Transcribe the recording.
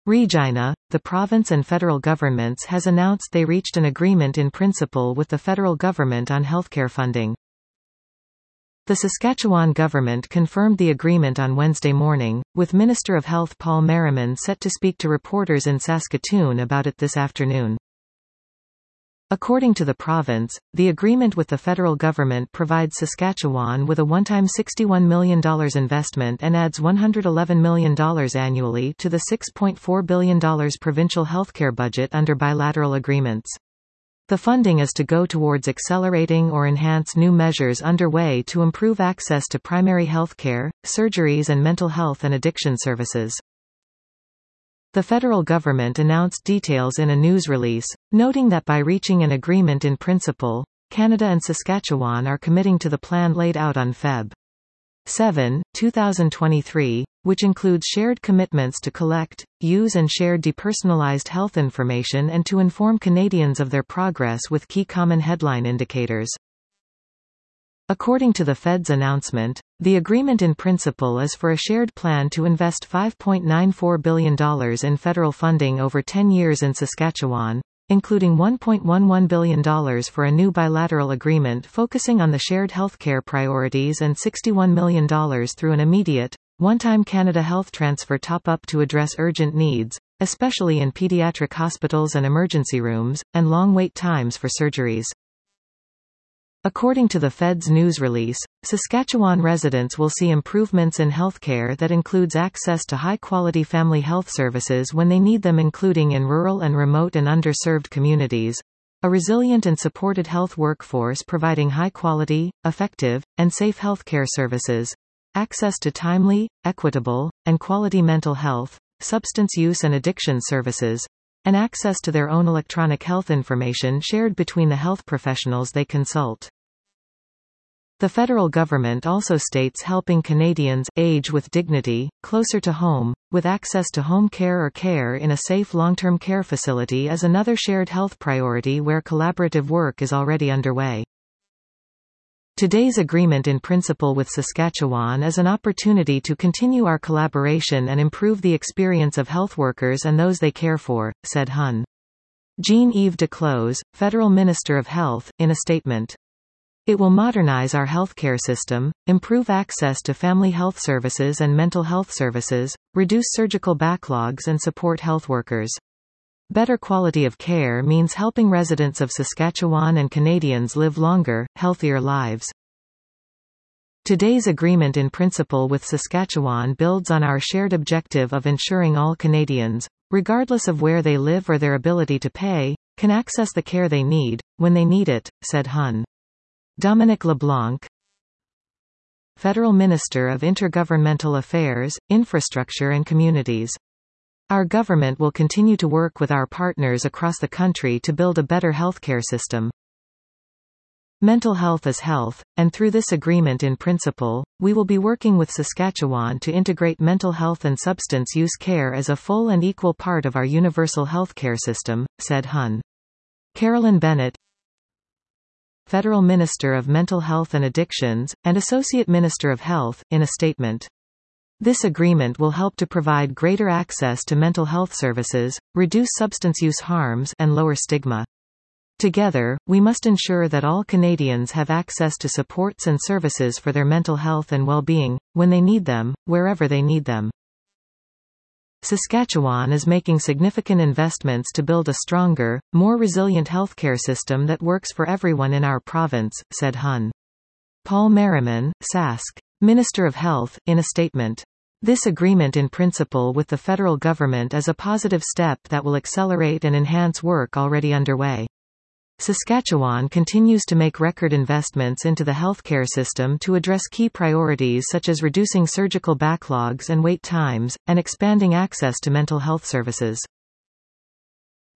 Regina, the province and federal governments has announced they reached an agreement in principle with the federal government on healthcare funding. The Saskatchewan government confirmed the agreement on Wednesday morning, with Minister of Health Paul Merriman set to speak to reporters in Saskatoon about it this afternoon. According to the province, the agreement with the federal government provides Saskatchewan with a one-time $61 million investment and adds $111 million annually to the $6.4 billion provincial healthcare budget under bilateral agreements. The funding is to go towards accelerating or enhance new measures underway to improve access to primary health care, surgeries and mental health and addiction services. The federal government announced details in a news release, noting that by reaching an agreement in principle, Canada and Saskatchewan are committing to the plan laid out on Feb. 7, 2023, which includes shared commitments to collect, use and share depersonalized health information and to inform Canadians of their progress with key common headline indicators. According to the Fed's announcement, the agreement in principle is for a shared plan to invest $5.94 billion in federal funding over 10 years in Saskatchewan, including $1.11 billion for a new bilateral agreement focusing on the shared healthcare priorities and $61 million through an immediate, one-time Canada Health Transfer top-up to address urgent needs, especially in pediatric hospitals and emergency rooms, and long wait times for surgeries. According to the Fed's news release, Saskatchewan residents will see improvements in healthcare that includes access to high-quality family health services when they need them, including in rural and remote and underserved communities, a resilient and supported health workforce providing high-quality, effective, and safe healthcare services, access to timely, equitable, and quality mental health, substance use and addiction services, and access to their own electronic health information shared between the health professionals they consult. The federal government also states helping Canadians age with dignity, closer to home, with access to home care or care in a safe long-term care facility is another shared health priority where collaborative work is already underway. Today's agreement in principle with Saskatchewan is an opportunity to continue our collaboration and improve the experience of health workers and those they care for, said Hon. Jean-Yves Duclos, Federal Minister of Health, in a statement. It will modernize our healthcare system, improve access to family health services and mental health services, reduce surgical backlogs and support health workers. Better quality of care means helping residents of Saskatchewan and Canadians live longer, healthier lives. Today's agreement in principle with Saskatchewan builds on our shared objective of ensuring all Canadians, regardless of where they live or their ability to pay, can access the care they need, when they need it, said Hon. Dominic LeBlanc, Federal Minister of Intergovernmental Affairs, Infrastructure and Communities. Our government will continue to work with our partners across the country to build a better healthcare system. Mental health is health, and through this agreement in principle, we will be working with Saskatchewan to integrate mental health and substance use care as a full and equal part of our universal healthcare system, said Hon. Carolyn Bennett, Federal Minister of Mental Health and Addictions, and Associate Minister of Health, in a statement. This agreement will help to provide greater access to mental health services, reduce substance use harms, and lower stigma. Together, we must ensure that all Canadians have access to supports and services for their mental health and well-being, when they need them, wherever they need them. Saskatchewan is making significant investments to build a stronger, more resilient healthcare system that works for everyone in our province, said Hon. Paul Merriman, Sask. Minister of Health, in a statement. This agreement in principle with the federal government is a positive step that will accelerate and enhance work already underway. Saskatchewan continues to make record investments into the healthcare system to address key priorities such as reducing surgical backlogs and wait times, and expanding access to mental health services.